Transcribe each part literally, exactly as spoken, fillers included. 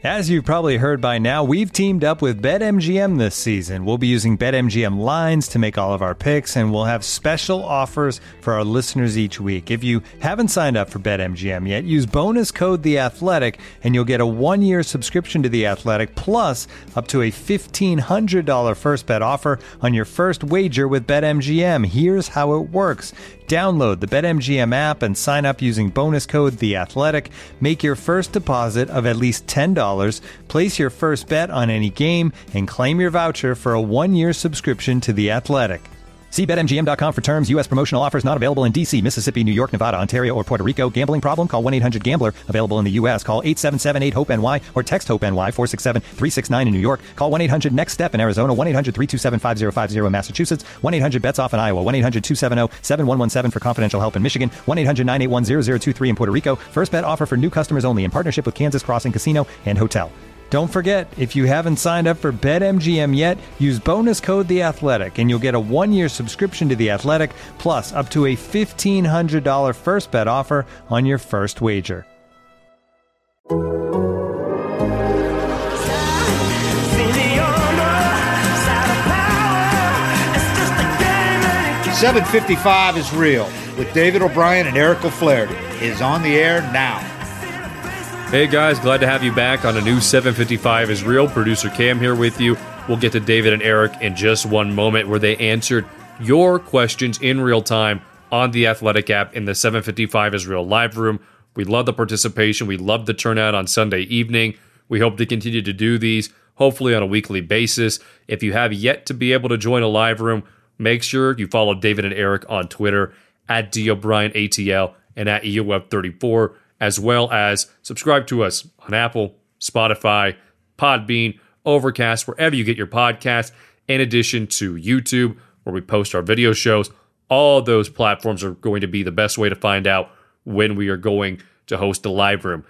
As you've probably heard by now, we've teamed up with BetMGM this season. We'll be using BetMGM lines to make all of our picks, and we'll have special offers for our listeners each week. If you haven't signed up for BetMGM yet, use bonus code The Athletic, and you'll get a one-year subscription to The Athletic, plus up to a fifteen hundred dollars first bet offer on your first wager with BetMGM. Here's how it works. Download the BetMGM app and sign up using bonus code The Athletic. Make your first deposit of at least ten dollars. Place your first bet on any game and claim your voucher for a one-year subscription to The Athletic. See Bet M G M dot com for terms. U S promotional offers not available in D C, Mississippi, New York, Nevada, Ontario, or Puerto Rico. Gambling problem? Call one eight hundred gambler. Available in the U S. Call eight seven seven eight hope N Y or text HOPE-NY four six seven three six nine in New York. Call one eight hundred next step in Arizona. one eight hundred three two seven five zero five zero in Massachusetts. one eight hundred bets off in Iowa. one eight hundred two seven zero seven one one seven for confidential help in Michigan. one eight hundred nine eight one zero zero two three in Puerto Rico. First bet offer for new customers only in partnership with Kansas Crossing Casino and Hotel. Don't forget, if you haven't signed up for BetMGM yet, use bonus code The Athletic, and you'll get a one-year subscription to The Athletic, plus up to a fifteen hundred dollars first bet offer on your first wager. seven fifty-five is real with David O'Brien and Eric O'Flaherty is on the air now. Hey guys, glad to have you back on a new seven fifty-five is real. Producer Cam here with you. We'll get to David and Eric in just one moment, where they answered your questions in real time on the Athletic app in the seven fifty-five is real live room. We love the participation. We love the turnout on Sunday evening. We hope to continue to do these, hopefully on a weekly basis. If you have yet to be able to join a live room, make sure you follow David and Eric on Twitter at D O'Brien A T L and at E O F thirty-four. As well as subscribe to us on Apple, Spotify, Podbean, Overcast, wherever you get your podcasts, in addition to YouTube, where we post our video shows. All those platforms are going to be the best way to find out when we are going to host a live room.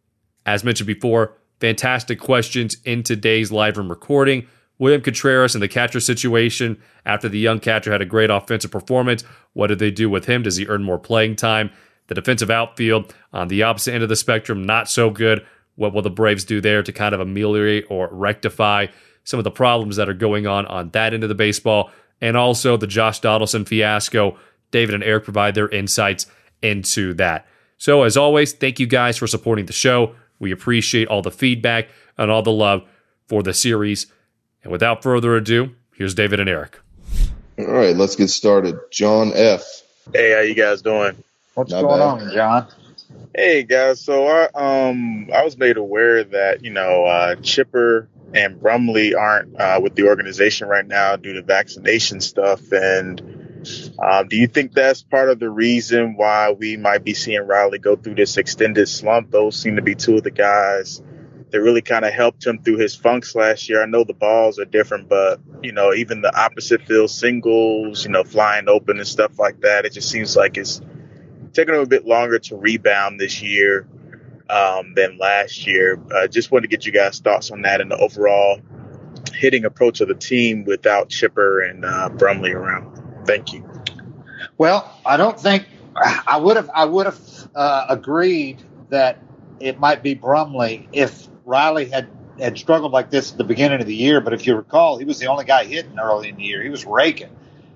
As mentioned before, fantastic questions in today's live room recording. William Contreras and the catcher situation. After the young catcher had a great offensive performance, what did they do with him? Does he earn more playing time? The defensive outfield on the opposite end of the spectrum, not so good. What will the Braves do there to kind of ameliorate or rectify some of the problems that are going on on that end of the baseball? And also the Josh Donaldson fiasco. David and Eric provide their insights into that. So as always, thank you guys for supporting the show. We appreciate all the feedback and all the love for the series. And without further ado, here's David and Eric. All right, let's get started. John F. Hey, how you guys doing? What's Not going bad. on, John? Hey guys, so I um I was made aware that you know uh, Chipper and Brumley aren't uh, with the organization right now due to vaccination stuff, and um, do you think that's part of the reason why we might be seeing Riley go through this extended slump? Those seem to be two of the guys that really kind of helped him through his funks last year. I know the balls are different, but you know even the opposite field singles, you know flying open and stuff like that, it just seems like it's taking them a bit longer to rebound this year um, than last year. Uh, just wanted to get you guys' thoughts on that and the overall hitting approach of the team without Chipper and uh, Brumley around. Thank you. Well, I don't think I would have. I would have uh, agreed that it might be Brumley if Riley had, had struggled like this at the beginning of the year. But if you recall, he was the only guy hitting early in the year. He was raking,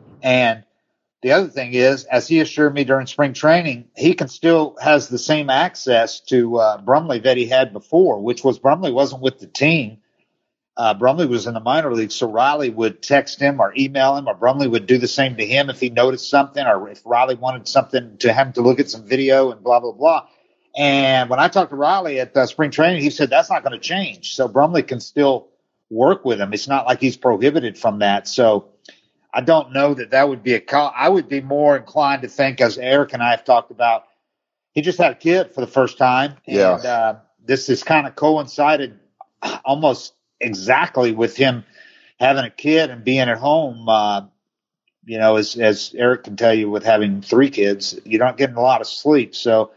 and the other thing is, as he assured me during spring training, he can still has the same access to uh, Brumley that he had before, which was Brumley wasn't with the team. Uh, Brumley was in the minor league, so Riley would text him or email him, or Brumley would do the same to him if he noticed something, or if Riley wanted something to him to look at some video and blah, blah, blah. And when I talked to Riley at uh, spring training, he said that's not going to change. So Brumley can still work with him. It's not like he's prohibited from that. So I don't know that that would be a call. I would be more inclined to think, as Eric and I have talked about, he just had a kid for the first time. Yeah. And uh, this has kind of coincided almost exactly with him having a kid and being at home. Uh, you know, as, as Eric can tell you, with having three kids, you're not getting a lot of sleep. So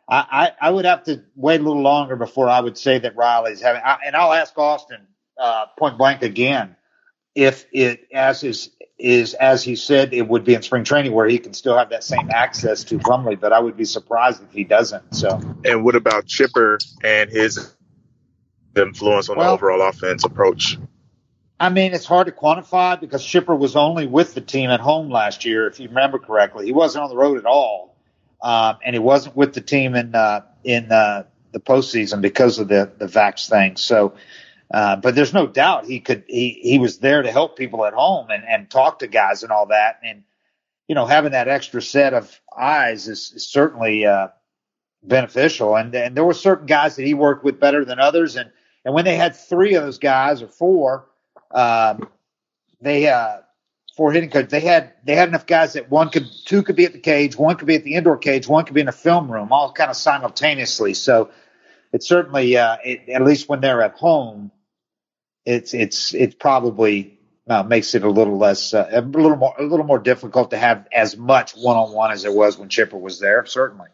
I, I, I would have to wait a little longer before I would say that Riley's having I, – and I'll ask Austin uh, point blank again if it, as is – is, as he said, it would be in spring training where he can still have that same access to Brumley, but I would be surprised if he doesn't. So, and what about Chipper and his influence on Well, the overall offense approach? I mean, it's hard to quantify because Shipper was only with the team at home last year, if you remember correctly. He wasn't on the road at all, um, and he wasn't with the team in uh, in uh, the postseason because of the the vax thing. So, uh, but there's no doubt he could. He he was there to help people at home and, and talk to guys and all that. And you know, having that extra set of eyes is, is certainly uh, beneficial. And and there were certain guys that he worked with better than others. And and when they had three of those guys or four. Um, they, uh, for hitting coach, they had, they had enough guys that one could, two could be at the cage, one could be at the indoor cage, one could be in a film room, all kind of simultaneously. So it's certainly, uh, it, at least when they're at home, it's, it's, it probably uh, makes it a little less, uh, a little more, a little more difficult to have as much one-on-one as there was when Chipper was there. Certainly.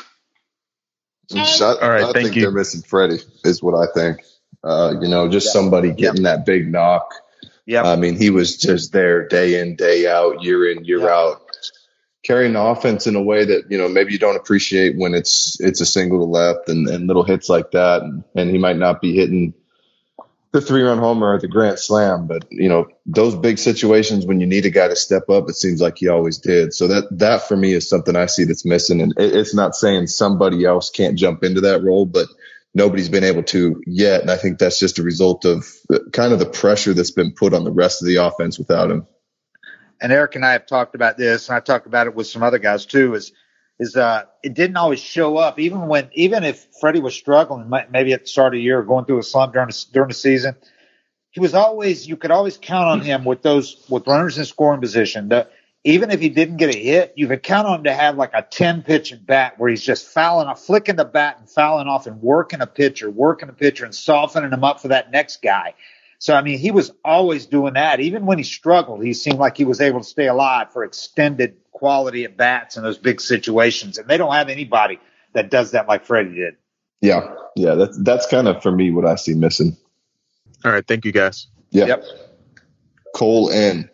I, All right, I thank think you. they're missing Freddie is what I think. Uh, you know, just Yeah. somebody getting that big knock. Yeah. I mean, he was just there day in, day out, year in, year Yeah. out, carrying the offense in a way that, you know, maybe you don't appreciate when it's it's a single to left and, and little hits like that. And, and he might not be hitting the three-run homer or the grand slam, but, you know, those big situations when you need a guy to step up, it seems like he always did. So that, that for me is something I see that's missing. And it, it's not saying somebody else can't jump into that role, but nobody's been able to yet. And I think that's just a result of kind of the pressure that's been put on the rest of the offense without him. And Eric and I have talked about this, and I talked about it with some other guys too, is, is, uh, it didn't always show up, even when, even if Freddie was struggling, maybe at the start of the year or going through a slump during the, during the season, he was always, you could always count on him with those, with runners in scoring position. The, even if he didn't get a hit, you could count on him to have like a ten pitch at bat where he's just fouling off, flicking the bat and fouling off and working a pitcher, working a pitcher and softening him up for that next guy. So, I mean, he was always doing that. Even when he struggled, he seemed like he was able to stay alive for extended quality at bats in those big situations. And they don't have anybody that does that like Freddie did. Yeah. Yeah. That's, that's kind of for me what I see missing. All right, thank you, guys. Yeah. Yep. Cole N.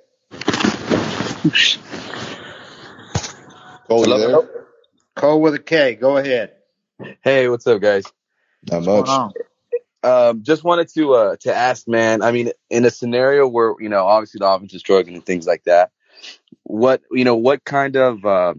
Cole, you there? Cole with a K. Go ahead. Hey, what's up, guys? Not What's going much. on? Um, just wanted to uh, to ask, man. I mean, in a scenario where you know, obviously the offense is struggling and things like that, what you know, what kind of uh,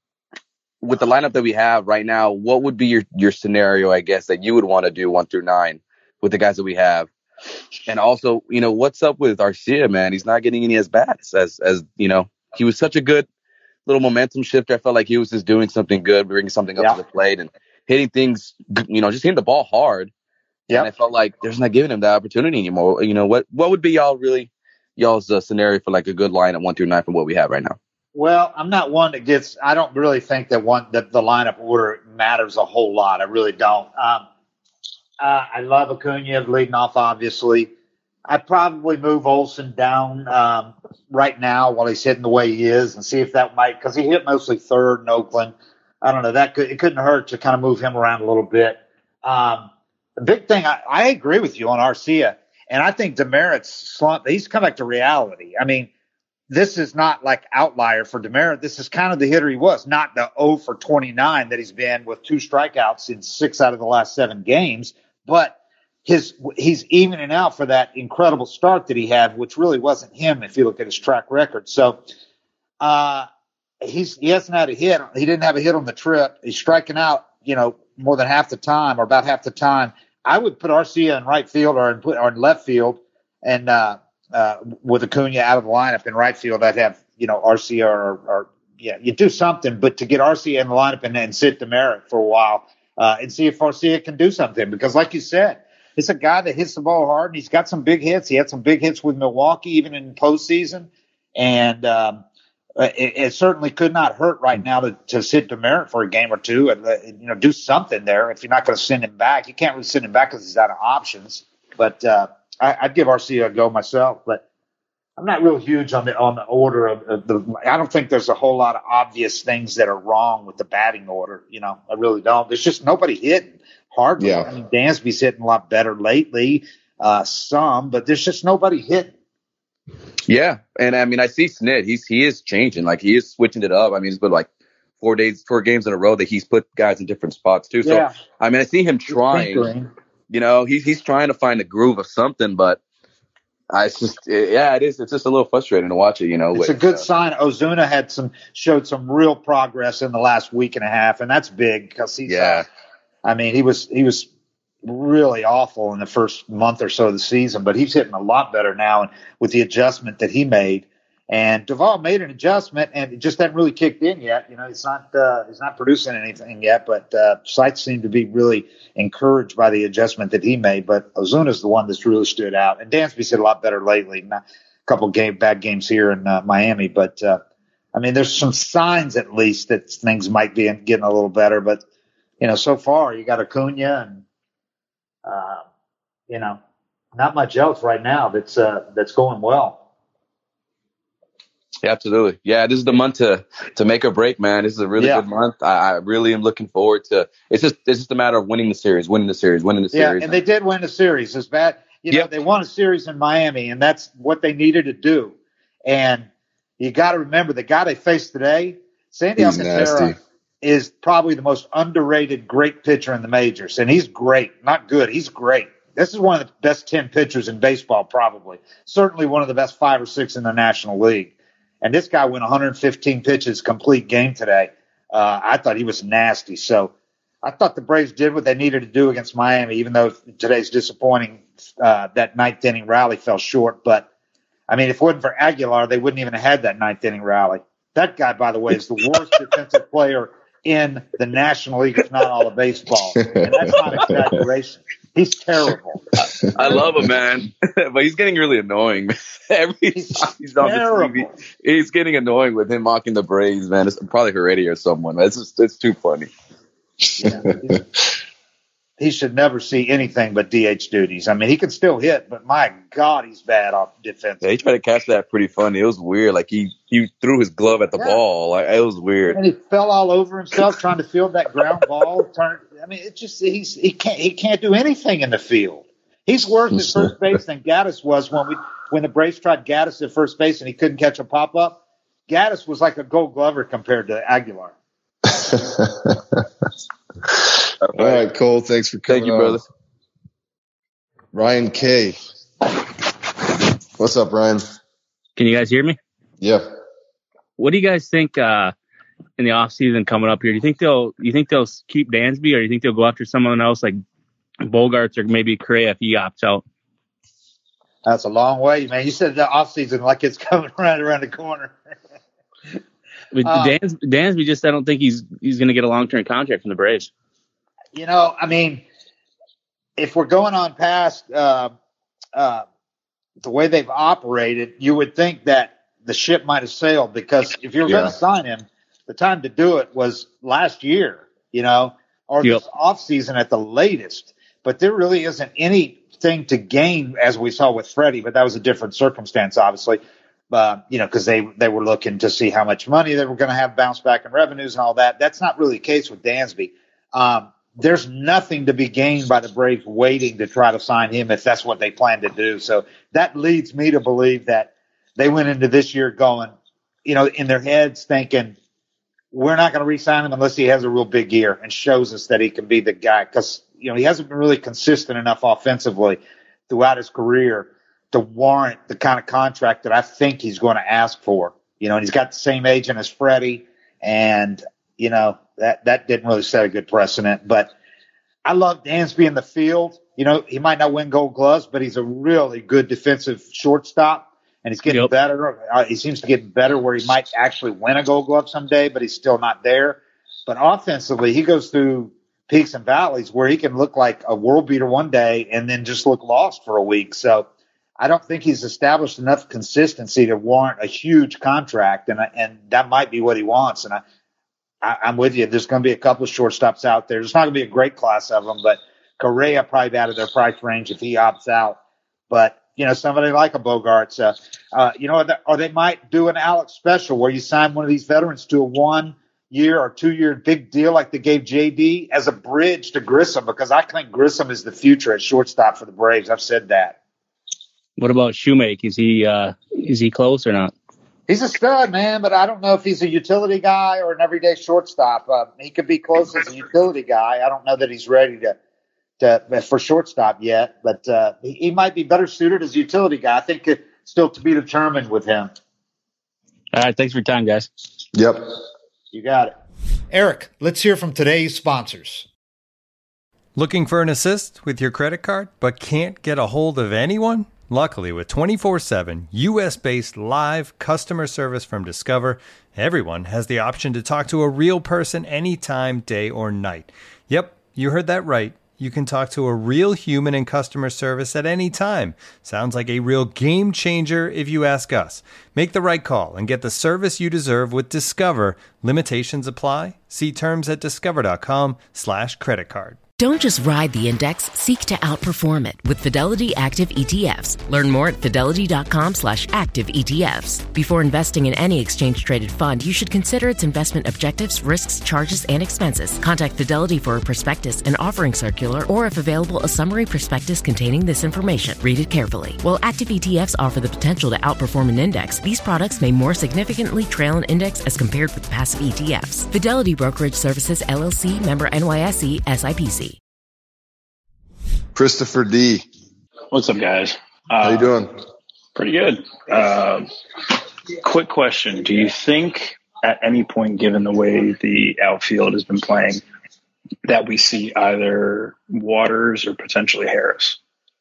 with the lineup that we have right now, what would be your your scenario? I guess that you would want to do one through nine with the guys that we have, and also, you know, what's up with Arcia, man? He's not getting any as bats as as you know. He was such a good little momentum shifter. I felt like he was just doing something good, bringing something up Yeah. to the plate and hitting things, you know, just hitting the ball hard. Yeah. And I felt like there's not giving him that opportunity anymore. You know, what what would be y'all really y'all's uh, scenario for like a good line at one through nine from what we have right now? Well, I'm not one that gets. I don't really think that one that the lineup order matters a whole lot. I really don't. Um, uh, I love Acuna leading off. Obviously, I'd probably move Olsen down um, right now while he's hitting the way he is, and see if that might, because he hit mostly third in Oakland. I don't know. That could it couldn't hurt to kind of move him around a little bit. Um, the big thing, I, I agree with you on Arcia, and I think Demerit's slump. He's come back to reality. I mean, this is not like outlier for Demerit. This is kind of the hitter he was, not the oh for twenty-nine that he's been with two strikeouts in six out of the last seven games. But his he's evening out for that incredible start that he had, which really wasn't him if you look at his track record. So uh, he's he hasn't had a hit. He didn't have a hit on the trip. He's striking out, you know, more than half the time or about half the time. I would put Arcia in right field or in, put, or in left field, and uh, uh, with Acuna out of the lineup in right field, I'd have, you know, Arcia or, or yeah, you do something, but to get Arcia in the lineup and then sit Demerit for a while uh, and see if Arcia can do something. Because like you said, it's a guy that hits the ball hard, and he's got some big hits. He had some big hits with Milwaukee, even in postseason. And um, it, it certainly could not hurt right now to, to sit Demerit for a game or two and, uh, you know, do something there. If you're not going to send him back, you can't really send him back because he's out of options. But uh, I, I'd give Arcia a go myself. But I'm not real huge on the on the order of, of the. I don't think there's a whole lot of obvious things that are wrong with the batting order. You know, I really don't. There's just nobody hitting hardly. Yeah. I mean, Dansby's hitting a lot better lately, uh, some, but there's just nobody hitting. Yeah, and I mean, I see Snit. He's he is changing. Like he is switching it up. I mean, it's been like four days, four games in a row that he's put guys in different spots too. So Yeah. I mean, I see him trying. Tinkering. You know, he's he's trying to find a groove of something, but I it's just it, yeah, it is. It's just a little frustrating to watch it. You know, It's with, a good uh, sign. Ozuna had some showed some real progress in the last week and a half, and that's big because he's. Yeah. Uh, I mean, he was he was really awful in the first month or so of the season, but he's hitting a lot better now, and with the adjustment that he made. And Duvall made an adjustment, and it just hasn't really kicked in yet. You know, it's not uh, he's not producing anything yet, but uh, sites seem to be really encouraged by the adjustment that he made. But Ozuna's the one that's really stood out, and Dansby's hit a lot better lately. Not, a couple game bad games here in uh, Miami, but uh, I mean, there's some signs at least that things might be getting a little better. But you know, so far you got Acuna and uh, you know, not much else right now that's uh, that's going well. Yeah, absolutely. Yeah, this is the month to to make or break, man. This is a really Yeah. good month. I, I really am looking forward to. It's just it's just a matter of winning the series, winning the series, winning the Yeah, series. and they did win the series. It's bad. You know, Yep. they won a series in Miami, and that's what they needed to do. And you got to remember the guy they faced today, Sandy He's Alcantara, nasty. is probably the most underrated great pitcher in the majors. And he's great. Not good. He's great. This is one of the best ten pitchers in baseball, probably. Certainly one of the best five or six in the National League. And this guy went one hundred fifteen pitches complete game today. Uh, I thought he was nasty. So I thought the Braves did what they needed to do against Miami, even though today's disappointing. Uh, that ninth inning rally fell short. But, I mean, if it wasn't for Aguilar, they wouldn't even have had that ninth inning rally. That guy, by the way, is the worst defensive player in the National League, if not all of baseball. And that's not exaggeration. He's terrible. I love him, man, but he's getting really annoying. Every time he's on the T V, Terrible. he's getting annoying with him mocking the Braves, man. It's probably Heredia or someone. It's just it's too funny. Yeah, he's- he should never see anything but D H duties. I mean, he can still hit, but my God, he's bad off defense. Yeah, he tried to catch that pretty funny. It was weird. Like he he threw his glove at the Yeah. ball. Like it was weird. And he fell all over himself trying to field that ground ball. Turn. I mean, it's just he's he can't he can't do anything in the field. He's worse at first base than Gaddis was when we when the Braves tried Gaddis at first base and he couldn't catch a pop up. Gaddis was like a Gold Glover compared to Aguilar. All right, Cole. Thanks for coming Thank you, on. brother. Ryan K. What's up, Ryan? Can you guys hear me? Yeah. What do you guys think uh, in the off season coming up here? Do you think they'll you think they'll keep Dansby, or do you think they'll go after someone else like Bogarts or maybe Correa if he opts out? That's a long way, man. You said the off season like it's coming right around the corner. With Uh, Dans, Dansby, just I don't think he's he's going to get a long term contract from the Braves. You know, I mean, if we're going on past uh, uh, the way they've operated, you would think that the ship might have sailed, because if you were Yeah. going to sign him, the time to do it was last year, you know, or Yep. this offseason at the latest. But there really isn't anything to gain, as we saw with Freddie, but that was a different circumstance, obviously. Uh, you know, because they, they were looking to see how much money they were going to have bounce back in revenues and all that. That's not really the case with Dansby. Um, there's nothing to be gained by the Braves waiting to try to sign him if that's what they plan to do. So that leads me to believe that they went into this year going, you know, in their heads thinking, we're not going to re-sign him unless he has a real big year and shows us that he can be the guy. Because, you know, he hasn't been really consistent enough offensively throughout his career to warrant the kind of contract that I think he's going to ask for. You know, and he's got the same agent as Freddie, and, you know, that, that didn't really set a good precedent. But I love Dansby in the field. You know, he might not win Gold Gloves, but he's a really good defensive shortstop, and he's getting Yep. better. Uh, he seems to get better where he might actually win a Gold Glove someday, but he's still not there. But offensively, he goes through peaks and valleys where he can look like a world beater one day and then just look lost for a week. So I don't think he's established enough consistency to warrant a huge contract, and and that might be what he wants. And I, I I'm with you. There's going to be a couple of shortstops out there. There's not going to be a great class of them, but Correa probably be out of their price range if he opts out. But you know, somebody like a Bogarts, uh, uh, you know, or they might do an Alex special where you sign one of these veterans to a one year or two year big deal like they gave J D as a bridge to Grissom, because I think Grissom is the future at shortstop for the Braves. I've said that. What about Shoemake? Is he uh, is he close or not? He's a stud, man, but I don't know if he's a utility guy or an everyday shortstop. Uh, he could be close as a utility guy. I don't know that he's ready to to, for shortstop yet, but uh, he, he might be better suited as a utility guy. I think it's still to be determined with him. All right, thanks for your time, guys. Yep. You got it. Eric, let's hear from today's sponsors. Looking for an assist with your credit card, but can't get a hold of anyone? Luckily, with twenty-four seven U S-based live customer service from Discover, everyone has the option to talk to a real person anytime, day or night. Yep, you heard that right. You can talk to a real human in customer service at any time. Sounds like a real game changer if you ask us. Make the right call and get the service you deserve with Discover. Limitations apply. See terms at discover.com slash credit card. Don't just ride the index, seek to outperform it with Fidelity Active E T Fs. Learn more at fidelity.com slash active ETFs. Before investing in any exchange-traded fund, you should consider its investment objectives, risks, charges, and expenses. Contact Fidelity for a prospectus, an offering circular, or if available, a summary prospectus containing this information. Read it carefully. While active E T Fs offer the potential to outperform an index, these products may more significantly trail an index as compared with passive E T Fs. Fidelity Brokerage Services, L L C, member N Y S E, S I P C. Christopher D. What's up, guys? Uh, How you doing? Pretty good. Uh, quick question. Do you think at any point, given the way the outfield has been playing, that we see either Waters or potentially Harris?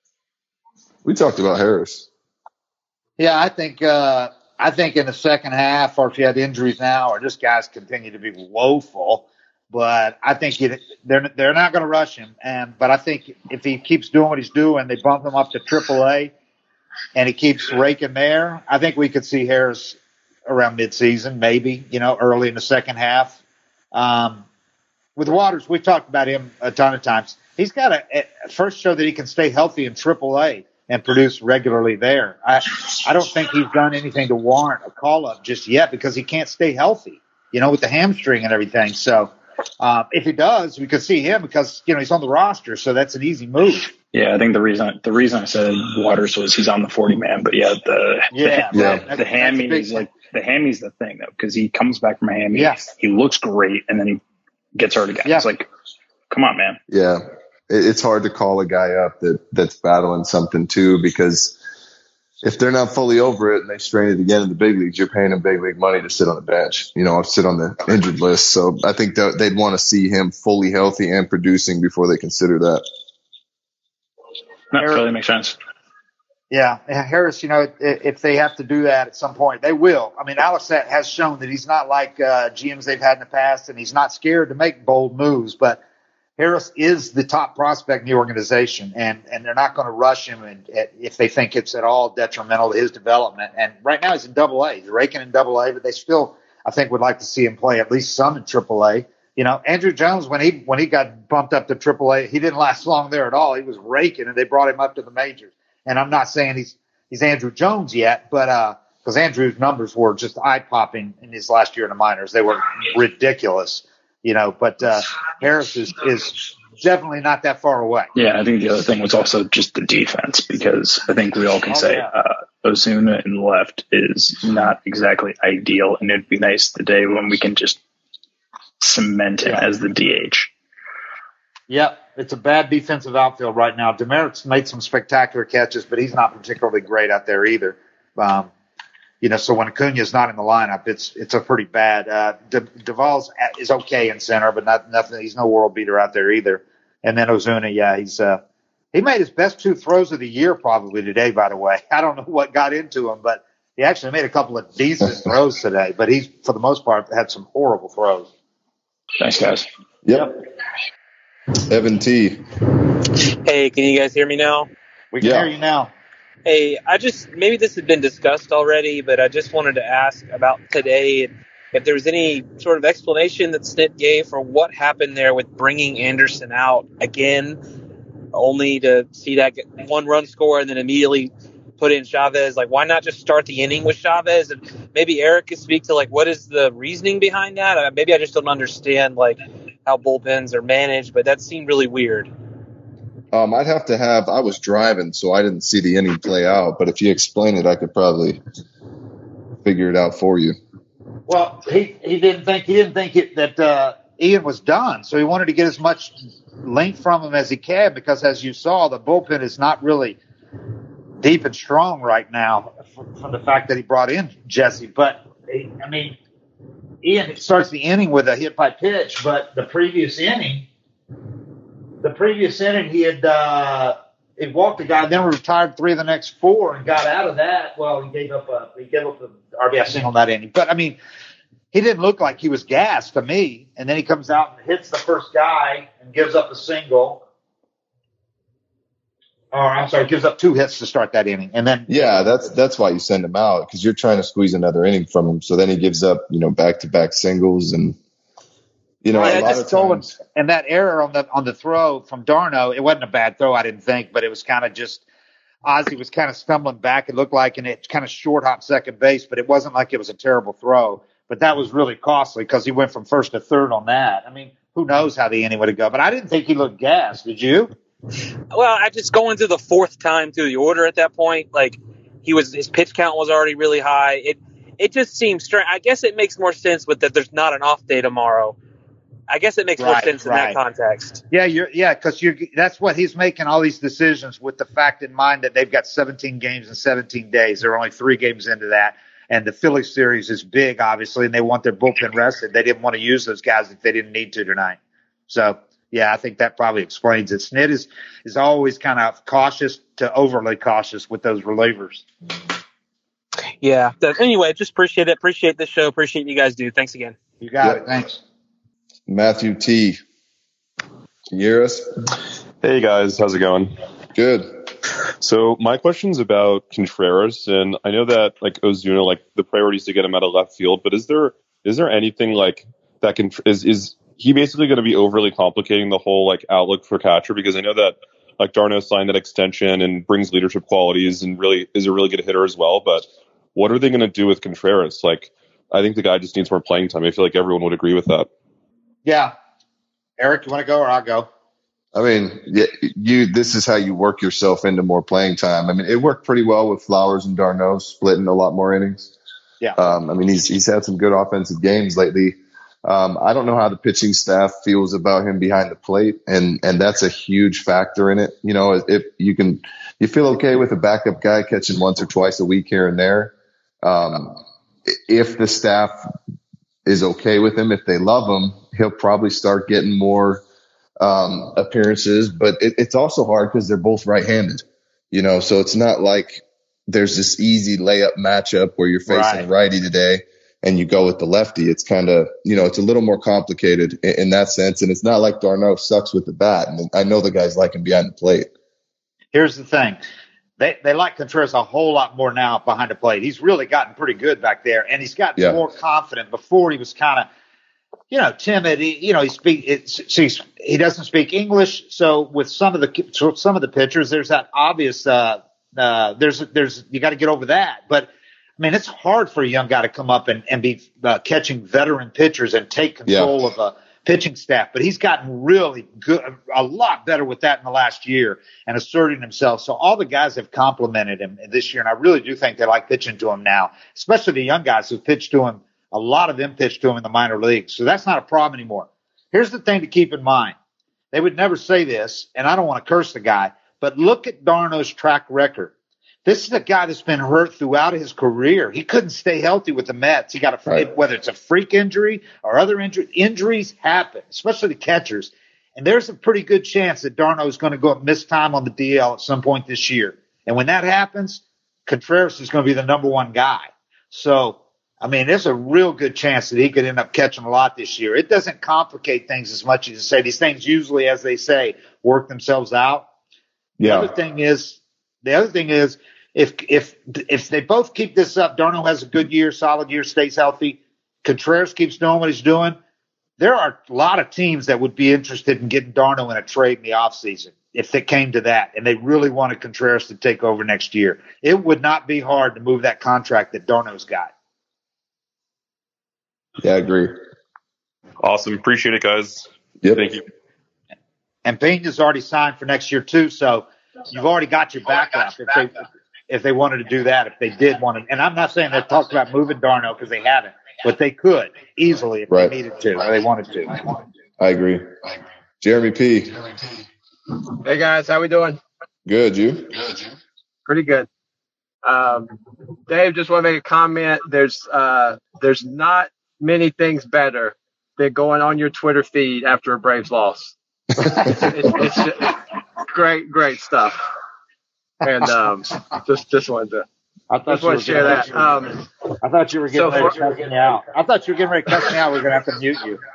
We talked about Harris. Yeah, I think uh, I think in the second half, or if you had injuries now, or just guys continue to be woeful. But I think it, they're they're not going to rush him. And but I think if he keeps doing what he's doing, they bump him up to triple A, and he keeps raking there. I think we could see Harris around midseason, maybe, you know, early in the second half. Um, with Waters, we've talked about him a ton of times. He's got to first show that he can stay healthy in triple A and produce regularly there. I I don't think he's done anything to warrant a call up just yet because he can't stay healthy, you know, with the hamstring and everything. So. Uh, if he does, we could see him because, you know, he's on the roster, so that's an easy move. Yeah, I think the reason the reason I said Waters was he's on the forty man, but yeah, the yeah, the, yeah. the, the hammy is like the hammy's the thing though because he comes back from a hammy, yes. He looks great, and then he gets hurt again. Yeah. It's like, come on, man. Yeah, it, it's hard to call a guy up that that's battling something too because if they're not fully over it and they strain it again in the big leagues, you're paying them big league money to sit on the bench, you know, sit on the injured list. So I think that they'd want to see him fully healthy and producing before they consider that. That totally makes sense. Yeah, Harris, you know, if they have to do that at some point, they will. I mean, Alex has shown that he's not like uh, G Ms they've had in the past, and he's not scared to make bold moves, but Harris is the top prospect in the organization, and, and they're not going to rush him and, if they think it's at all detrimental to his development. And right now he's in double A. He's raking in double A, but they still, I think, would like to see him play at least some in triple A. You know, Andrew Jones, when he when he got bumped up to triple A, he didn't last long there at all. He was raking, and they brought him up to the majors. And I'm not saying he's he's Andrew Jones yet, but uh, because Andrew's numbers were just eye-popping in his last year in the minors. They were ridiculous. You know, but uh, Harris is, is definitely not that far away. Yeah, I think the other thing was also just the defense because I think we all can oh, say yeah. uh, Ozuna in the left is not exactly ideal, and it'd be nice the day when we can just cement him yeah. as the D H. Yep, it's a bad defensive outfield right now. Demerits made some spectacular catches, but he's not particularly great out there either. Um, You know, so when Acuna's not in the lineup, it's it's a pretty bad. Uh, De, Duvall's is okay in center, but not nothing. He's no world beater out there either. And then Ozuna, yeah, he's uh, he made his best two throws of the year probably today. By the way, I don't know what got into him, but he actually made a couple of decent throws today. But he's for the most part had some horrible throws. Thanks, guys. Yep. Evan T. Hey, can you guys hear me now? We can yeah. hear you now. Hey, I just, maybe this has been discussed already, but I just wanted to ask about today if there was any sort of explanation that Snit gave for what happened there with bringing Anderson out again, only to see that get one run score and then immediately put in Chavez. Like, why not just start the inning with Chavez? And maybe Eric could speak to, like, what is the reasoning behind that? Uh, maybe I just don't understand, like, how bullpens are managed, but that seemed really weird. Um, I'd have to have. I was driving, so I didn't see the inning play out. But if you explain it, I could probably figure it out for you. Well, he, he didn't think he didn't think it, that uh, Ian was done. So he wanted to get as much length from him as he can because, as you saw, the bullpen is not really deep and strong right now from, from the fact that he brought in Jesse. But, I mean, Ian starts the inning with a hit by pitch, but the previous inning, the previous inning he had uh, he walked the guy, then retired three of the next four and got out of that. Well, he gave up a he gave up an R B I single that inning. But, I mean, he didn't look like he was gassed to me. And then he comes out and hits the first guy and gives up a single. Or I'm sorry, gives up two hits to start that inning. And then yeah, that's that's why you send him out, because you're trying to squeeze another inning from him. So then he gives up, you know, back to back singles, and you know, I a lot just of told him, times, and that error on the on the throw from Darno, it wasn't a bad throw, I didn't think, but it was kind of just Ozzie was kind of stumbling back. It looked like, and it kind of short hop second base, but it wasn't like it was a terrible throw. But that was really costly because he went from first to third on that. I mean, who knows how the inning would have gone? But I didn't think he looked gassed. Did you? Well, I just going through the fourth time through the order at that point, like he was, his pitch count was already really high. It, it just seems strange. I guess it makes more sense with that. There's not an off day tomorrow. I guess it makes more Right, sense in right. that context. Yeah, you're yeah, because you're that's what he's making all these decisions with the fact in mind that they've got seventeen games in seventeen days. They're only three games into that. And the Philly series is big, obviously, and they want their bullpen rested. They didn't want to use those guys if they didn't need to tonight. So, yeah, I think that probably explains it. Snit is, is always kind of cautious to overly cautious with those relievers. Yeah. So anyway, just appreciate it. Appreciate the show. Appreciate you guys do. Thanks again. You got Yep. it. Thanks. Matthew T. Can you hear us? Hey guys, how's it going? Good. So my question's about Contreras, and I know that like Ozuna, like the priority is to get him out of left field, but is there is there anything like that can is is he basically going to be overly complicating the whole like outlook for catcher? Because I know that like Darno signed that extension and brings leadership qualities and really is a really good hitter as well. But what are they going to do with Contreras? Like, I think the guy just needs more playing time. I feel like everyone would agree with that. Yeah. Eric, you want to go or I'll go? I mean, yeah, you. This is how you work yourself into more playing time. I mean, it worked pretty well with Flowers and Darno splitting a lot more innings. Yeah. Um, I mean, he's he's had some good offensive games lately. Um, I don't know how the pitching staff feels about him behind the plate, and and that's a huge factor in it. You know, if you can, you feel okay with a backup guy catching once or twice a week here and there. Um, if the staff is okay with him, if they love him, he'll probably start getting more um, appearances, but it, it's also hard because they're both right-handed, you know, so it's not like there's this easy layup matchup where you're facing Right. a righty today and you go with the lefty. It's kind of, you know, it's a little more complicated in, in that sense. And it's not like Darno sucks with the bat. And I know the guys like him behind the plate. Here's the thing. They they like Contreras a whole lot more now behind the plate. He's really gotten pretty good back there, and he's gotten Yeah. more confident. Before he was kind of, you know, timid. He, you know, he speak. It's, so he's, he doesn't speak English. So with some of the so some of the pitchers, there's that obvious. Uh, uh, there's there's you got to get over that. But I mean, it's hard for a young guy to come up and and be uh, catching veteran pitchers and take control Yeah. of a pitching staff. But he's gotten really good, a lot better with that in the last year and asserting himself. So all the guys have complimented him this year, and I really do think they like pitching to him now, especially the young guys who pitched to him. A lot of them pitched to him in the minor leagues. So that's not a problem anymore. Here's the thing to keep in mind. They would never say this, and I don't want to curse the guy, but look at Darno's track record. This is a guy that's been hurt throughout his career. He couldn't stay healthy with the Mets. He got a, Right. whether it's a freak injury or other injuries, injuries happen, especially the catchers. And there's a pretty good chance that Darno is going to go up miss time on the D L at some point this year. And when that happens, Contreras is going to be the number one guy. So, I mean, there's a real good chance that he could end up catching a lot this year. It doesn't complicate things as much as you say. These things usually, as they say, work themselves out. The Yeah. other thing is, the other thing is, if if if they both keep this up, Darno has a good year, solid year, stays healthy. Contreras keeps doing what he's doing. There are a lot of teams that would be interested in getting Darno in a trade in the offseason if it came to that, and they really wanted Contreras to take over next year. It would not be hard to move that contract that Darno's got. Yeah, I agree. Awesome. Appreciate it, guys. Yep. Thank you. And Pena's already signed for next year too, so you've already got your backup. If they if they wanted to do that, if they did want to. And I'm not saying they've talked about moving Darno because they haven't, but they could easily if right. they needed to or they wanted to. I agree. Jeremy P. Hey guys, how we doing? Good, you? Pretty good. Um, Dave, just want to make a comment. There's uh, there's not many things better than going on your Twitter feed after a Braves loss. it's, it's, it's great, great stuff. And um, just just wanted to I thought just want to share that. Um, I thought you were getting so ready for, to cuss me out. I thought you were getting ready to cuss me out. We're gonna have to mute you.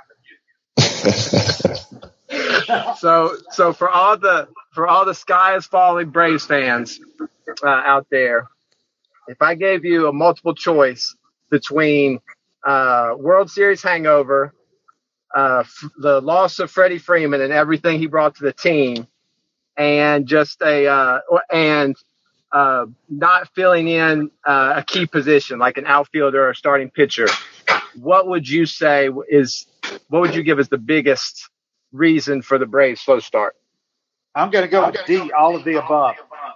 so so for all the for all the sky is falling Braves fans uh, out there, if I gave you a multiple choice between uh, World Series hangover, uh, f- the loss of Freddie Freeman and everything he brought to the team, and just a uh, and uh, not filling in uh, a key position like an outfielder or a starting pitcher, what would you say is what would you give as the biggest reason for the Braves' slow start? I'm going to go with D, all of the above.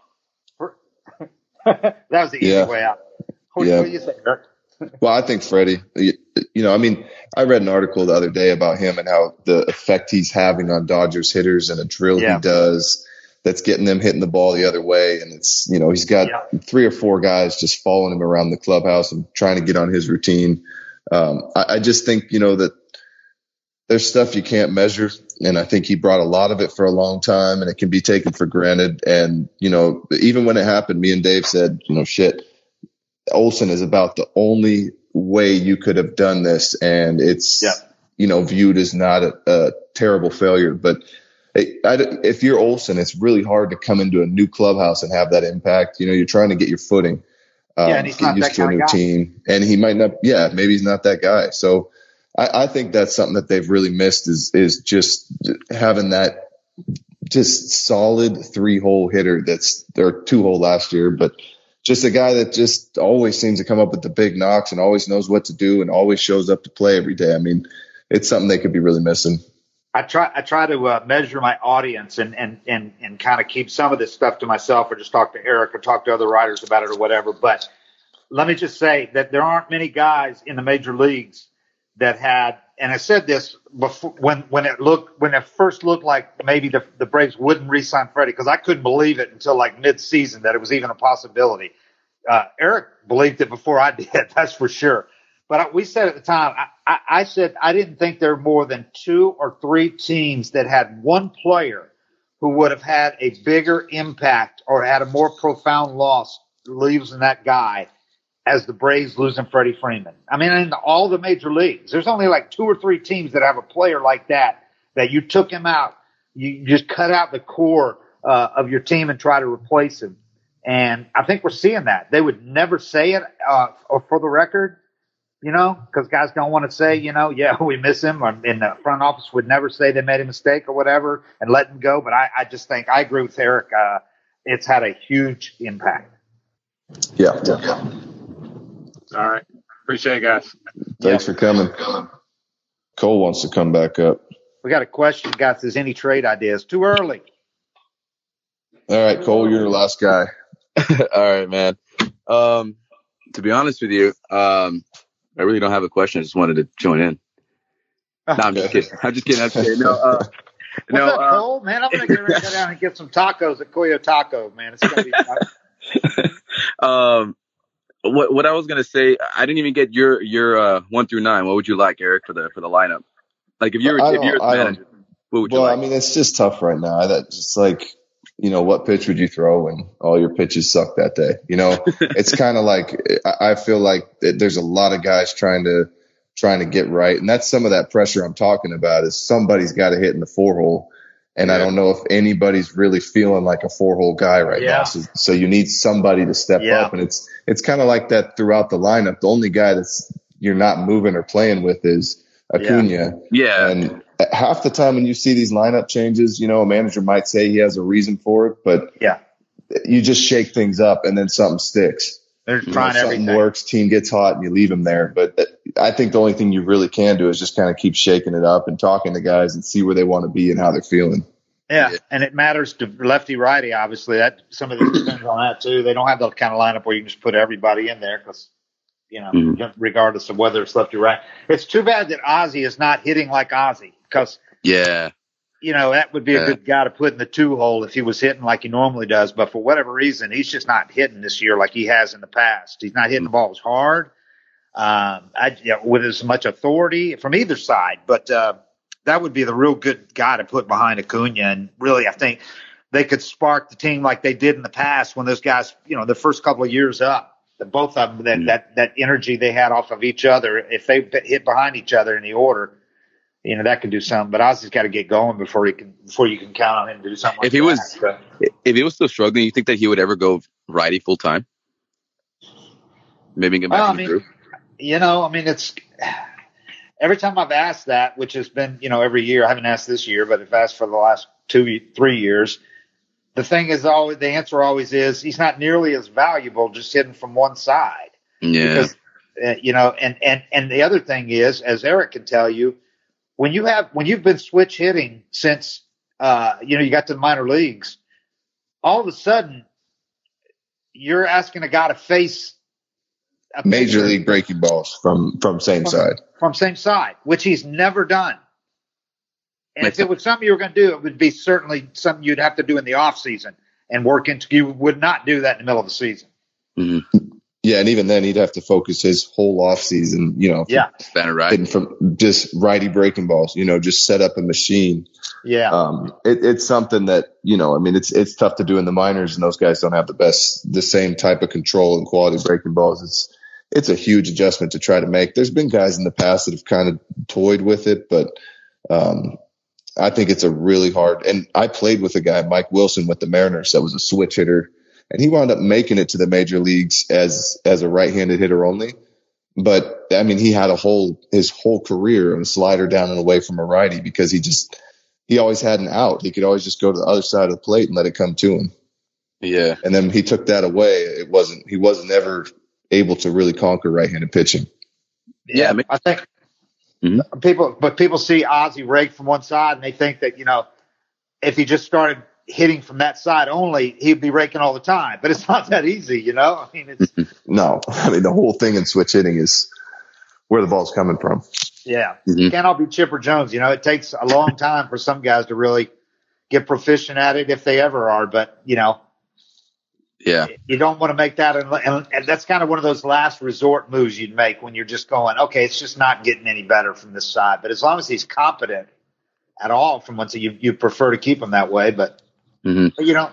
That was the easy yeah. way out. What, yeah. what do you think, Eric? Well, I think Freddie, you, you know, I mean, I read an article the other day about him and how the effect he's having on Dodgers hitters and a drill yeah. he does that's getting them hitting the ball the other way. And it's, you know, he's got yeah. three or four guys just following him around the clubhouse and trying to get on his routine. Um, I, I just think, you know, that there's stuff you can't measure. And I think he brought a lot of it for a long time and it can be taken for granted. And, you know, even when it happened, me and Dave said, you know, shit, Olson is about the only way you could have done this. And it's, yeah. you know, viewed as not a, a terrible failure. But it, I, if you're Olson, it's really hard to come into a new clubhouse and have that impact. You know, you're trying to get your footing, um, yeah, and he's get not used that to a kind new of guy. team. And he might not, yeah, maybe he's not that guy. So I, I think that's something that they've really missed is, is just having that just solid three hole hitter that's their two hole last year, but just a guy that just always seems to come up with the big knocks and always knows what to do and always shows up to play every day. I mean, it's something they could be really missing. I try, I try to uh, measure my audience and, and, and, and kind of keep some of this stuff to myself or just talk to Eric or talk to other writers about it or whatever. But let me just say that there aren't many guys in the major leagues that had, and I said this before when, when it looked, when it first looked like maybe the, the Braves wouldn't re-sign Freddie, because I couldn't believe it until like mid-season that it was even a possibility. Uh, Eric believed it before I did, that's for sure. But I, we said at the time, I, I, I said I didn't think there were more than two or three teams that had one player who would have had a bigger impact or had a more profound loss losing that guy as the Braves losing Freddie Freeman. I mean, in all the major leagues, there's only like two or three teams that have a player like that, that you took him out. You just cut out the core uh, of your team and try to replace him. And I think we're seeing that. They would never say it uh, or for the record, you know, because guys don't want to say, you know, yeah, we miss him. Or in the front office would never say they made a mistake or whatever and let him go. But I, I just think I agree with Eric. Uh, it's had a huge impact. Yeah. yeah. All right. Appreciate it, guys. Thanks yeah. for coming. Cole wants to come back up. We got a question, guys. Is any trade ideas? Too early. All right, Cole, you're the last guy. All right, man. Um, to be honest with you, um, I really don't have a question. I just wanted to join in. No, I'm just kidding. I'm just kidding. I'm just kidding. No, uh, What's no, up, uh, Cole? Man, I'm going to get ready to go down and get some tacos at Coyo Taco, man. It's going to be um, what what I was gonna say, I didn't even get your your uh, one through nine. What would you like, Eric, for the for the lineup? Like if you're if you're the manager, what would you well, like? I mean, it's just tough right now. That just like, you know, what pitch would you throw when all your pitches suck that day? You know, it's kind of like I feel like there's a lot of guys trying to trying to get right, and that's some of that pressure I'm talking about. Is somebody's got to hit in the four hole. And yeah. I don't know if anybody's really feeling like a four-hole guy right yeah. now. So, so you need somebody to step yeah. up. And it's it's kind of like that throughout the lineup. The only guy that's you're not moving or playing with is Acuna. Yeah. yeah. And half the time when you see these lineup changes, you know, a manager might say he has a reason for it, but yeah, you just shake things up and then something sticks. They're trying you know, something everything. works, team gets hot, and you leave them there. But I think the only thing you really can do is just kind of keep shaking it up and talking to guys and see where they want to be and how they're feeling. Yeah, Yeah. and it matters to lefty righty. Obviously, that some of this depends on that too. They don't have the kind of lineup where you can just put everybody in there because you know, Mhm. regardless of whether it's lefty or right. It's too bad that Ozzie is not hitting like Ozzie because Yeah. you know that would be a Yeah. good guy to put in the two hole if he was hitting like he normally does. But for whatever reason, he's just not hitting this year like he has in the past. He's not hitting the balls hard um, I, you know, with as much authority from either side. But uh, that would be the real good guy to put behind Acuna. And really, I think they could spark the team like they did in the past when those guys, you know, the first couple of years up, the both of them, that, Mm. that, that energy they had off of each other, if they hit behind each other in the order, you know, that could do something. But Ozzie's got to get going before he can, before you can count on him to do something like If he that. was, So, if he was still struggling, you think that he would ever go righty full time? Maybe get back Well, in I the mean, groove. you know, I mean, it's every time I've asked that, which has been, you know, every year. I haven't asked this year, but I've asked for the last two, three years. The thing is always, the answer always is he's not nearly as valuable just hitting from one side. Yeah. Because, uh, you know, and, and, and the other thing is, as Eric can tell you, when you have, when you've been switch hitting since, uh, you know, you got to the minor leagues, all of a sudden you're asking a guy to face a Major pitcher league breaking balls from from same from, side. from same side, which he's never done. And Makes if it was something you were going to do, it would be certainly something you'd have to do in the off season and work into. You would not do that in the middle of the season. Mm-hmm. Yeah, and even then he'd have to focus his whole off season, you know, Yeah, Span it right. hitting from just righty breaking balls, you know, just set up a machine. yeah, Um, it, it's something that, you know, I mean, it's it's tough to do in the minors, and those guys don't have the best, the same type of control and quality breaking balls. It's it's a huge adjustment to try to make. There's been guys in the past that have kind of toyed with it, but um, I think it's a really hard. And I played with a guy, Mike Wilson, with the Mariners, that was a switch hitter, and he wound up making it to the major leagues as as a right-handed hitter only. But I mean, he had a whole his whole career a slider down and away from a righty because he just he always had an out. He could always just go to the other side of the plate and let it come to him. Yeah. And then he took that away. It wasn't he wasn't ever able to really conquer right-handed pitching. Yeah, yeah. I mean- I think Mhm. people, but people see Ozzie rake from one side and they think that, you know, if he just started hitting from that side only, he'd be raking all the time. But it's not that easy, you know. I mean, it's No, I mean the whole thing in switch hitting is where the ball's coming from. yeah, Mhm. it can't all be Chipper Jones. You know, it takes a long time for some guys to really get proficient at it if they ever are. But you know, Yeah. you don't want to make that, and, and, and that's kind of one of those last resort moves you'd make when you're just going, okay, it's just not getting any better from this side. But as long as he's competent at all from one side, you you prefer to keep him that way. But Mm-hmm. you know,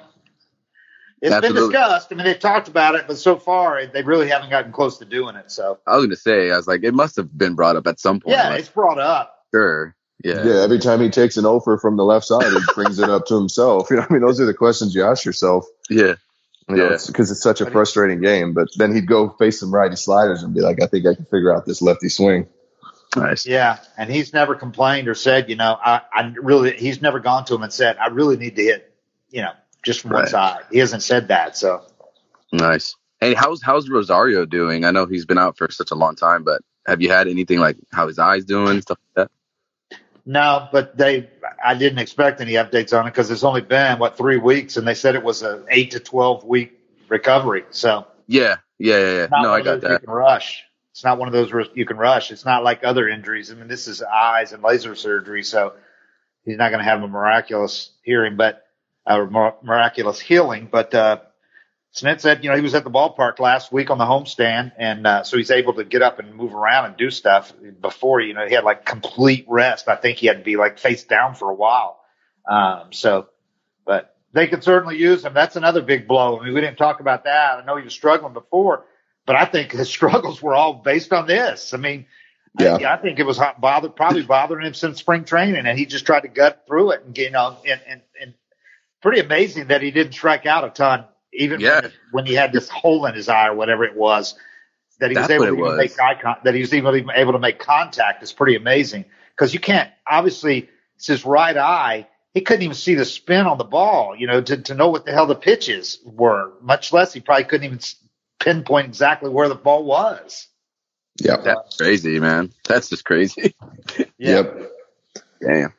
it's Absolutely. been discussed. I mean, they've talked about it, but so far they really haven't gotten close to doing it. So I was gonna say, I was like, it must have been brought up at some point. yeah, like, it's brought up. sure. Yeah. Yeah, every time he takes an offer from the left side, he brings it up to himself. You know, I mean, those are the questions you ask yourself. Yeah. You know, Yeah. it's because it's such a frustrating game. But then he'd go face some righty sliders and be like, I think I can figure out this lefty swing. Nice. Yeah, and he's never complained or said, you know, I, I really. He's never gone to him and said, I really need to hit, you know, just from one Right. side. He hasn't said that. So Nice. Hey, how's how's Rosario doing? I know he's been out for such a long time, but have you had anything like how his eyes doing, stuff like that? no, but they. I didn't expect any updates on it because it's only been what three weeks, and they said it was a eight to twelve week recovery. So Yeah. Yeah. Yeah. yeah. not No, one I of got those you that. can rush. It's not one of those you can rush. It's not like other injuries. I mean, this is eyes and laser surgery, so he's not going to have a miraculous hearing, but a uh, miraculous healing. But uh, Snit said, you know, he was at the ballpark last week on the homestand, and uh, so he's able to get up and move around and do stuff. Before, you know, he had like complete rest. I think he had to be like face down for a while. Um, so, but they could certainly use him. That's another big blow. I mean, we didn't talk about that. I know he was struggling before, but I think his struggles were all based on this. I mean, Yeah. I, I think it was hot, bother, probably bothering him since spring training, and he just tried to gut through it. And you know, and and, and pretty amazing that he didn't strike out a ton, even Yeah. when, when he had this hole in his eye or whatever it was. That he was That's able what to it even was. make eye con- that he was even able to make contact is pretty amazing because you can't obviously it's his right eye. He couldn't even see the spin on the ball, you know, to, to know what the hell the pitches were. Much less, he probably couldn't even s- pinpoint exactly where the ball was. Yep. That's crazy, man. That's just crazy. Yeah. Yep. Damn.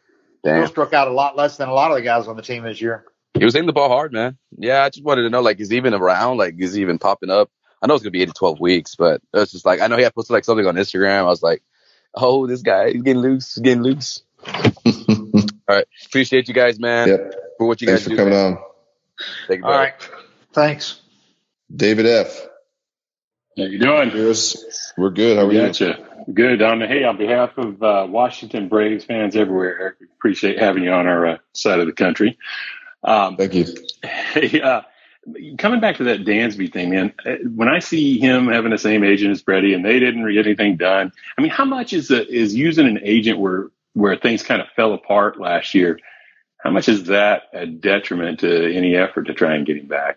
Still struck out a lot less than a lot of the guys on the team this year. He was hitting the ball hard, man. Yeah, I just wanted to know, like, is he even around? Like, is he even popping up? I know it's going to be eight to twelve weeks, but it's just like, I know he had posted like something on Instagram. I was like, oh, this guy, he's getting loose, he's getting loose. All right. Appreciate you guys, man, yep. for what you Thanks guys for do. coming man. on. Thank you, All right. Thanks. David F. How you doing? Cheers. We're good. How are you? Gotcha. Good. On the, hey, on behalf of uh, Washington Braves fans everywhere, Eric, appreciate having you on our uh, side of the country. Um, Thank you. Hey, uh, coming back to that Dansby thing, man, when I see him having the same agent as Freddie and they didn't get anything done, I mean, how much is a, is using an agent where where things kind of fell apart last year? How much is that a detriment to any effort to try and get him back?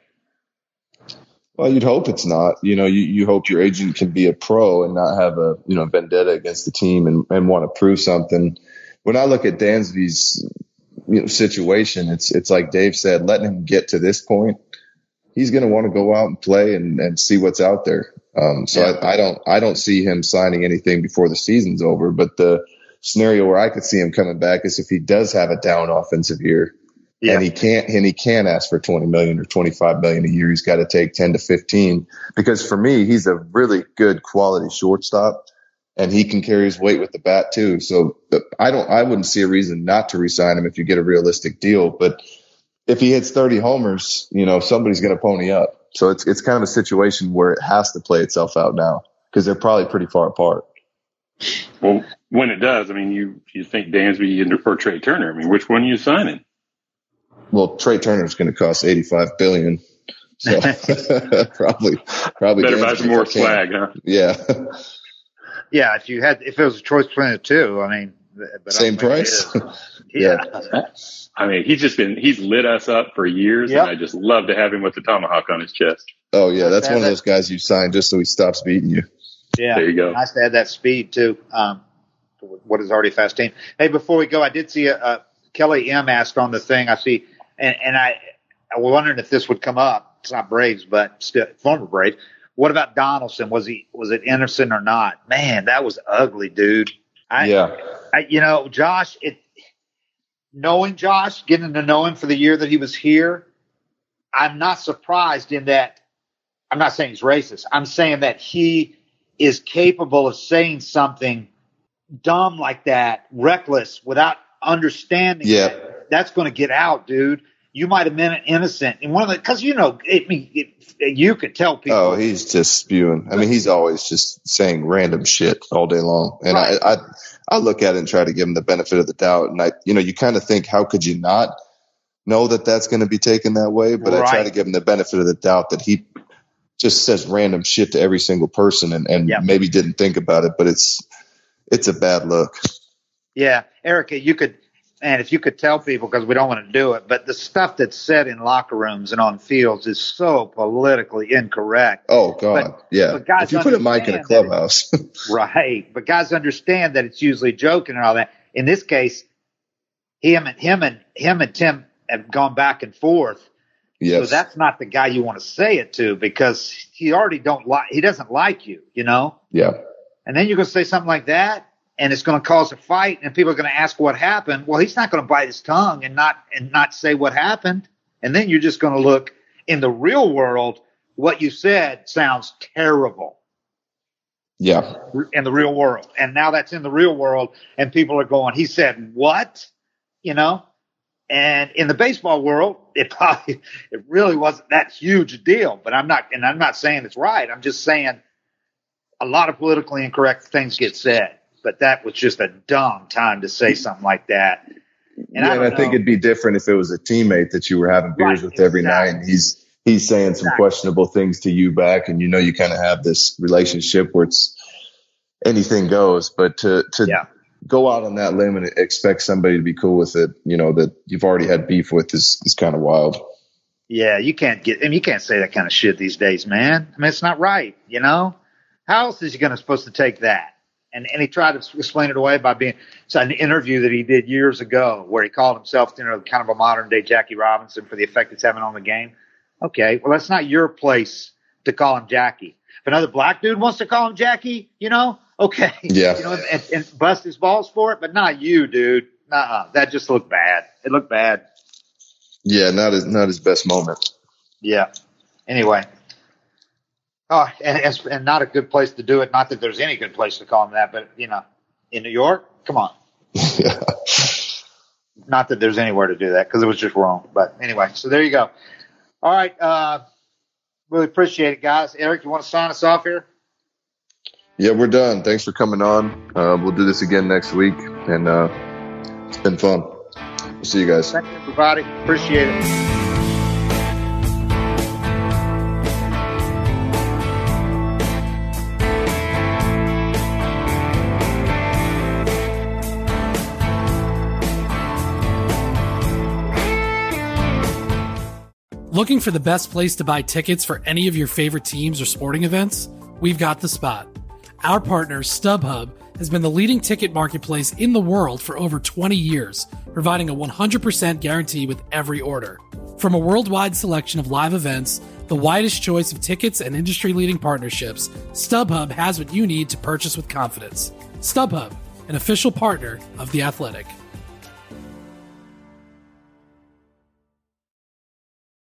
Well, you'd hope it's not. You know, you, you hope your agent can be a pro and not have a, you know, vendetta against the team and, and want to prove something. When I look at Dansby's, you know, situation, it's it's like Dave said, letting him get to this point, he's going to want to go out and play and, and see what's out there. Um, so yeah. I, I don't I don't see him signing anything before the season's over. But the scenario where I could see him coming back is if he does have a down offensive year. Yeah. And he can't, and he can't ask for twenty million or twenty-five million a year. He's got to take ten to fifteen because for me, he's a really good quality shortstop and he can carry his weight with the bat too. So I don't, I wouldn't see a reason not to re-sign him if you get a realistic deal. But if he hits thirty homers, you know, somebody's going to pony up. So it's, it's kind of a situation where it has to play itself out now because they're probably pretty far apart. Well, when it does, I mean, you, you think Dansby or Trey Turner, I mean, which one are you signing? Well, Trey Turner is going to cost eighty-five billion dollars. So probably, probably better buy some more swag, huh? Yeah. Yeah. If you had, if it was a choice between the two, I mean, but same price. Yeah. I mean, he's just been, he's lit us up for years yep. and I just love to have him with the tomahawk on his chest. Oh yeah. That's one of those guys you sign just so he stops beating you. Yeah. There you go. Nice to have that speed too. Um, what is already a fast team. Hey, before we go, I did see a, a Kelly M asked on the thing. I see, and, and I, I was wondering if this would come up. It's not Braves, but still former Braves. What about Donaldson? Was he, was it innocent or not? Man, that was ugly, dude. I, yeah. I, you know, Josh, it, knowing Josh, getting to know him for the year that he was here, I'm not surprised in that. I'm not saying he's racist. I'm saying that he is capable of saying something dumb like that, reckless, without understanding yeah. that that's going to get out, dude. You might have meant it innocent. And one of the, cause you know, I mean, it, you could tell people. Oh, he's just spewing. I mean, he's always just saying random shit all day long. And right. I, I, I look at it and try to give him the benefit of the doubt. And I, you know, you kind of think, how could you not know that that's going to be taken that way? But right. I try to give him the benefit of the doubt that he just says random shit to every single person and, and yep. maybe didn't think about it, but it's, it's a bad look. Yeah. Erica, you could, and if you could tell people, because we don't want to do it, but the stuff that's said in locker rooms and on fields is so politically incorrect. Oh, God. But, yeah. But guys if you put a mic in a clubhouse. Right. But guys understand that it's usually joking and all that. In this case, him and him and him and Tim have gone back and forth. Yes. So that's not the guy you want to say it to because he already don't like, he doesn't like you, you know? Yeah. And then you're going to say something like that. And it's going to cause a fight, and people are going to ask what happened. Well, he's not going to bite his tongue and not and not say what happened. And then you're just going to look in the real world. What you said sounds terrible. Yeah, in the real world, and now that's in the real world, and people are going. He said what? You know. And in the baseball world, it probably it really wasn't that huge a deal. But I'm not, and I'm not saying it's right. I'm just saying a lot of politically incorrect things get said. But that was just a dumb time to say something like that. And yeah, I, and I know. think it'd be different if it was a teammate that you were having beers right, with every exactly. night. And he's he's saying some exactly. questionable things to you back, and you know you kind of have this relationship where it's anything goes. But to to yeah. go out on that limb and expect somebody to be cool with it, you know, that you've already had beef with is is kind of wild. Yeah, you can't get, I mean, you can't say that kind of shit these days, man. I mean, it's not right, you know. How else is he going to supposed to take that? And, and he tried to explain it away by being it's an interview that he did years ago where he called himself, you know, kind of a modern day Jackie Robinson for the effect it's having on the game. Okay, well, that's not your place to call him Jackie. If another black dude wants to call him Jackie, you know, okay, yeah, you know, and, and bust his balls for it, but not you, dude. nuh-uh. That just looked bad. It looked bad. Yeah, not his not his best moment. Yeah. Anyway. Oh, and, and not a good place to do it. Not that there's any good place to call him that, but, you know, in New York, come on. Yeah. Not that there's anywhere to do that because it was just wrong. But anyway, so there you go. All right. Uh, really appreciate it, guys. Eric, you want to sign us off here? Yeah, we're done. Thanks for coming on. Uh, we'll do this again next week, and uh, it's been fun. We'll see you guys. Thank you, everybody. Appreciate it. Looking for the best place to buy tickets for any of your favorite teams or sporting events? We've got the spot. Our partner, StubHub, has been the leading ticket marketplace in the world for over twenty years, providing a one hundred percent guarantee with every order. From a worldwide selection of live events, the widest choice of tickets and industry-leading partnerships, StubHub has what you need to purchase with confidence. StubHub, an official partner of The Athletic.